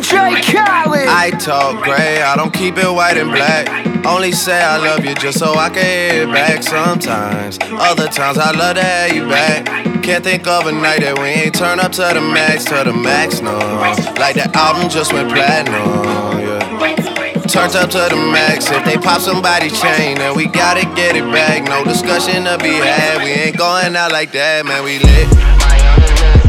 DJ Khaled. I talk gray, I don't keep it white and black. Only say I love you just so I can hear it back sometimes. Other times I love to have you back. Can't think of a night that we ain't turn up to the max, no. Like the album just went platinum, yeah. Turned up to the max. If they pop somebody's chain, then we gotta get it back. No discussion to be had. We ain't going out like that, man. We lit.